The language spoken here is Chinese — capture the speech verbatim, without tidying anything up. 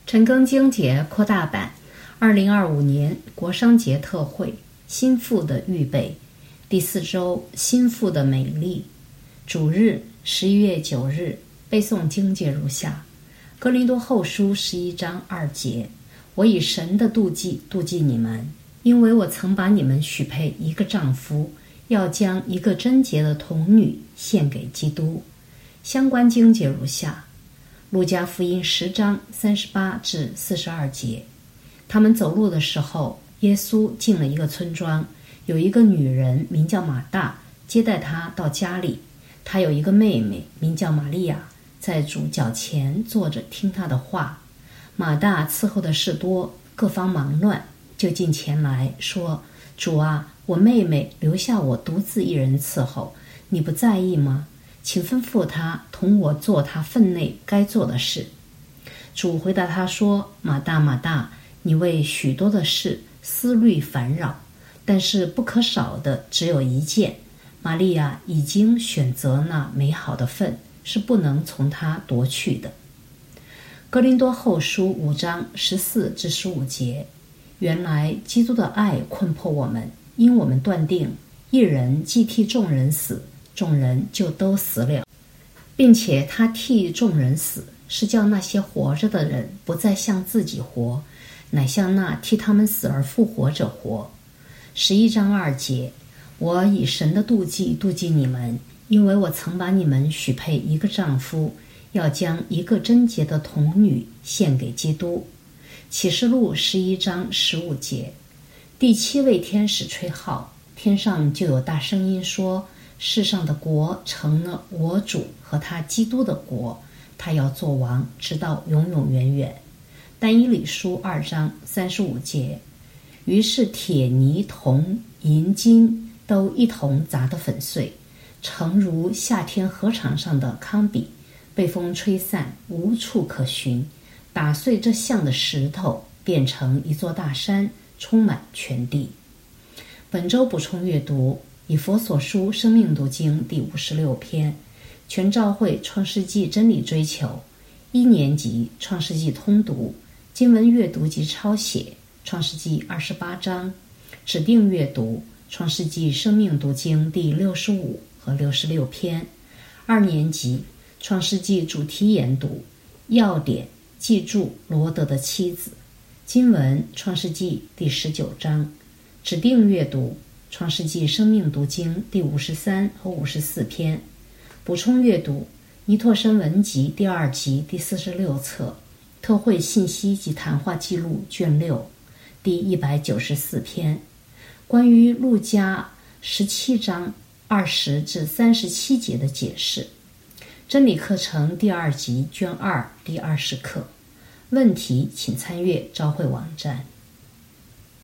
陈庚经节扩大版二零二五年国殇节特会心腹的预备第四周心腹的美丽主日十一月九日背诵经节如下：哥林多后书十一章二节，我以神的妒忌妒忌你们，因为我曾把你们许配一个丈夫，要将一个贞洁的童女献给基督。相关经节如下：路加福音十章三十八至四十二节，他们走路的时候，耶稣进了一个村庄，有一个女人名叫马大，接待他到家里。她有一个妹妹名叫玛利亚，在主脚前坐着听他的话。马大伺候的事多，各方忙乱，就近前来说：主啊，我妹妹留下我独自一人伺候，你不在意吗？请吩咐她同我做她分内该做的事。主回答他说：马大马大，你为许多的事思虑烦扰，但是不可少的只有一件，玛利亚已经选择那美好的份，是不能从她夺去的。哥林多后书五章十四至十五节，原来基督的爱困迫我们，因我们断定一人既替众人死，众人就都死了，并且他替众人死，是叫那些活着的人不再向自己活，乃向那替他们死而复活者活。十一章二节，我以神的妒忌妒忌你们，因为我曾把你们许配一个丈夫，要将一个贞洁的童女献给基督。启示录十一章十五节，第七位天使吹号，天上就有大声音说：世上的国成了我主和他基督的国，他要做王，直到永永远远。但以理书二章三十五节，于是铁泥铜银金都一同砸得粉碎，诚如夏天禾场上的糠秕，被风吹散，无处可寻，打碎这像的石头，变成一座大山，充满全地。本周补充阅读以弗所书生命读经第五十六篇，全教会创世纪真理追求，一年级创世纪通读，经文阅读及抄写创世纪二十八章，指定阅读创世纪生命读经第六十五和六十六篇，二年级创世纪主题研读，要点记住罗德的妻子，经文创世纪第十九章，指定阅读创世纪生命读经第五十三和五十四篇，补充阅读尼托生文集第二集第四十六册，特会信息及谈话记录卷六第一百九十四篇，关于路加十七章二十至三十七节的解释，真理课程第二集卷二第二十课。问题请参阅教会网站。